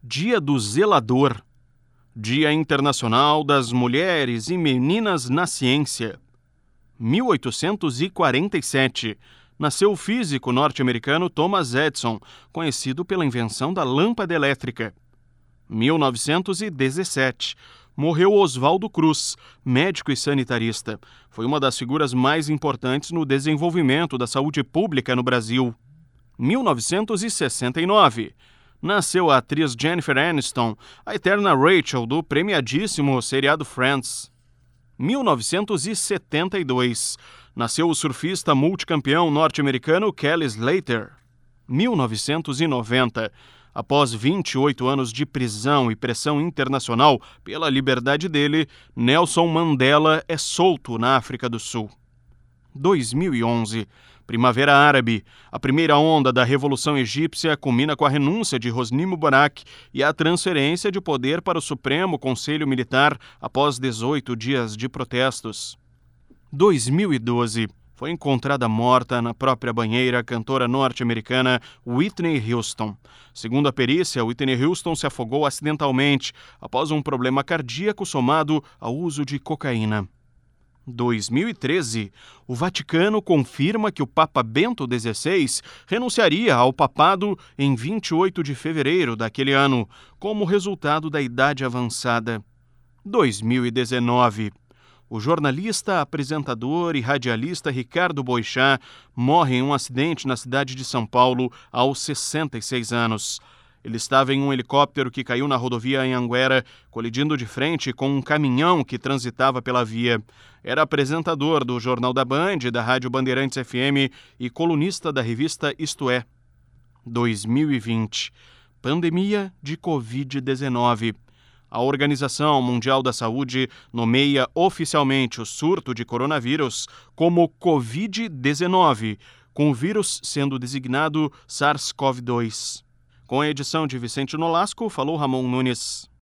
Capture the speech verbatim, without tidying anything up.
Dia do Zelador. Dia Internacional das Mulheres e Meninas na Ciência. mil oitocentos e quarenta e sete. Nasceu o físico norte-americano Thomas Edison, conhecido pela invenção da lâmpada elétrica. mil novecentos e dezessete. Morreu Oswaldo Cruz, médico e sanitarista. Foi uma das figuras mais importantes no desenvolvimento da saúde pública no Brasil. mil novecentos e sessenta e nove. Nasceu a atriz Jennifer Aniston, a eterna Rachel do premiadíssimo seriado Friends. mil novecentos e setenta e dois. Nasceu o surfista multicampeão norte-americano Kelly Slater. mil novecentos e noventa. Após vinte e oito anos de prisão e pressão internacional pela liberdade dele, Nelson Mandela é solto na África do Sul. dois mil e onze. Primavera Árabe. A primeira onda da Revolução Egípcia culmina com a renúncia de Hosni Mubarak e a transferência de poder para o Supremo Conselho Militar após dezoito dias de protestos. dois mil e doze. Foi encontrada morta na própria banheira a cantora norte-americana Whitney Houston. Segundo a perícia, Whitney Houston se afogou acidentalmente após um problema cardíaco somado ao uso de cocaína. dois mil e treze. O Vaticano confirma que o Papa Bento dezesseis renunciaria ao papado em vinte e oito de fevereiro daquele ano, como resultado da idade avançada. dois mil e dezenove. O jornalista, apresentador e radialista Ricardo Boixá morre em um acidente na cidade de São Paulo aos sessenta e seis anos. Ele estava em um helicóptero que caiu na rodovia Anhanguera, colidindo de frente com um caminhão que transitava pela via. Era apresentador do Jornal da Band, da Rádio Bandeirantes F M e colunista da revista Isto É. dois mil e vinte. Pandemia de covid dezenove. A Organização Mundial da Saúde nomeia oficialmente o surto de coronavírus como covid dezenove, com o vírus sendo designado SARS-CoV dois. Com a edição de Vicente Nolasco, falou Ramon Nunes.